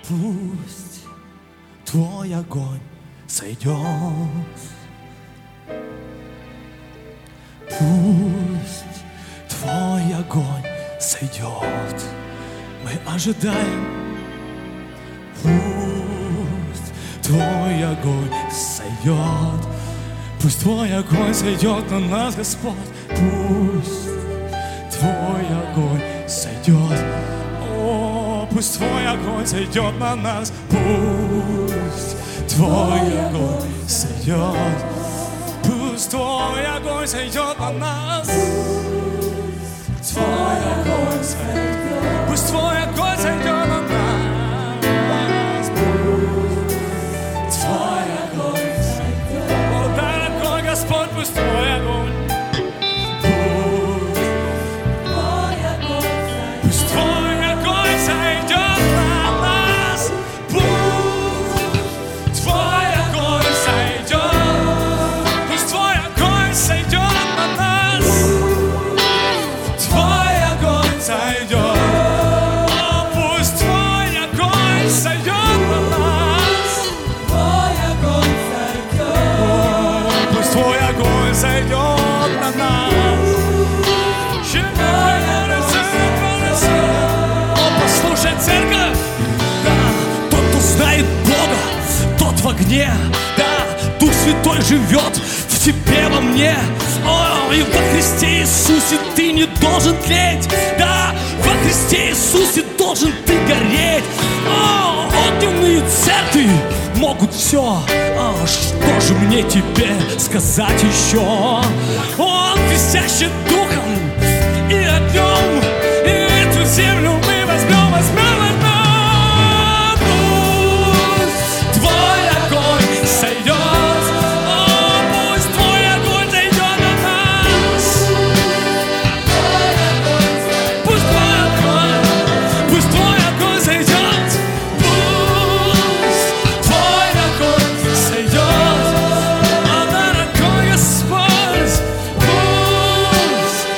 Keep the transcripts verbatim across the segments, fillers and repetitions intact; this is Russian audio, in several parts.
Пусть Твой огонь сойдет. Пусть Твой огонь сойдет. Мы ожидаем. Пусть Твой огонь сойдет. Пусть Твой огонь сойдет на нас, Господь. Пусть Твой огонь сойдет. О, пусть Твой огонь сойдет на нас. Пусть Твой огонь сойдет. Пусть Твой огонь сойдет на нас. Твой огонь сойдет. Пусть Твой огонь сойдет на нас. Твой огонь сойдет. О, дорогой Господь, пусть Твой огонь. Пусть Твой огонь сойдет на нас. Пусть Твой огонь сойдет. Пусть Твой огонь сойдет на нас. Твой огонь сойдет. О, пусть Твой огонь сойдет на нас. Твой огонь сойдет. О, пусть Твой огонь сойдет на нас. Послушай, церковь, да, тот, кто знает Бога, тот в огне, да, Дух Святой живет в тебе, во мне. О, и во Христе Иисусе ты не должен тлеть, да, во Христе Иисусе должен ты гореть. О, огненные церкви могут все. А что же мне тебе сказать еще? Он висящий духом и огнем, и эту землю мы возьмем, возьмем, возьмем. Пусть Твой огонь сойдет. О, пусть Твой огонь сойдет на нас. Пусть Твой огонь, пусть Твой огонь сойдет. Пусть Твой огонь сойдет. О, дорогой Господь, пусть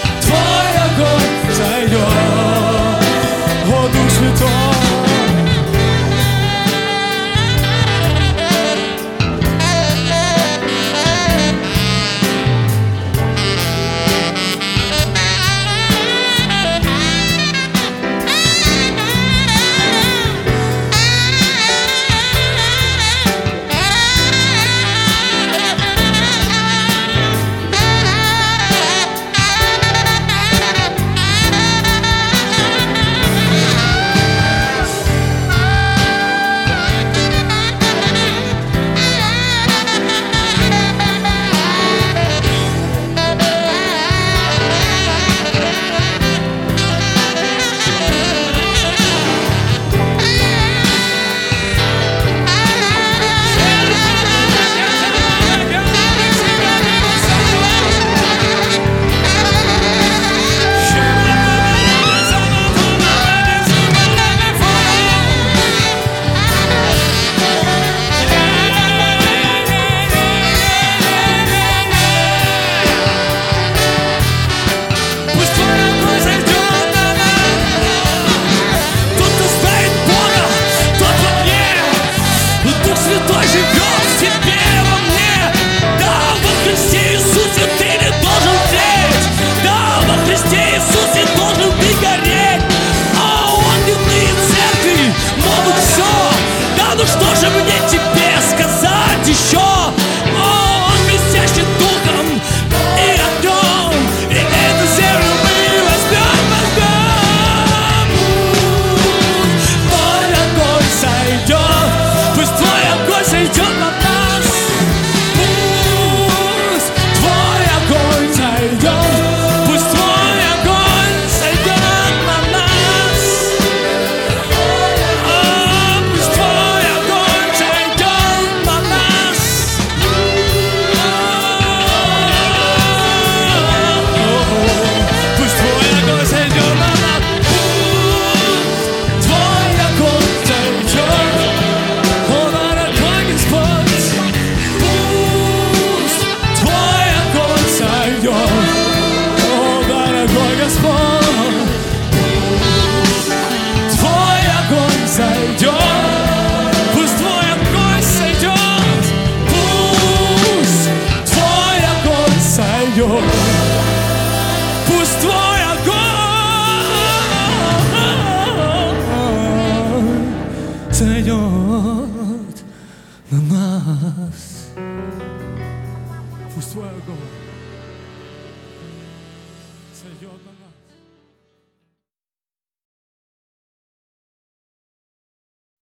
чувствую огонь. Сойдет на